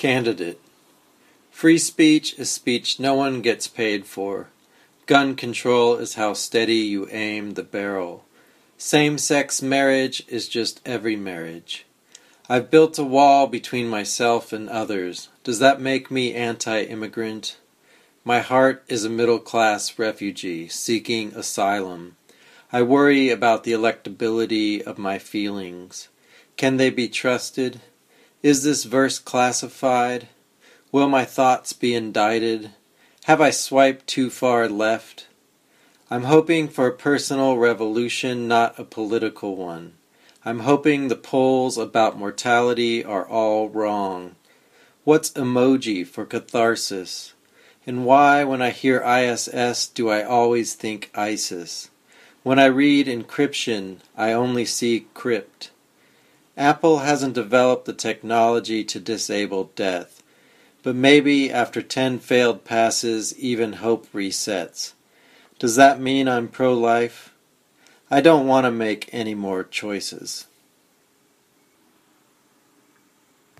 Candidate. Free speech is speech no one gets paid for. Gun control is how steady you aim the barrel. Same-sex marriage is just every marriage. I've built a wall between myself and others. Does that make me anti-immigrant? My heart is a middle-class refugee seeking asylum. I worry about the electability of my feelings. Can they be trusted? Is this verse classified? Will my thoughts be indicted? Have I swiped too far left? I'm hoping for a personal revolution, not a political one. I'm hoping the polls about mortality are all wrong. What's emoji for catharsis? And why, when I hear ISS, do I always think ISIS? When I read encryption, I only see crypt. Apple hasn't developed the technology to disable death, but maybe after 10 failed passes, even hope resets. Does that mean I'm pro-life? I don't want to make any more choices.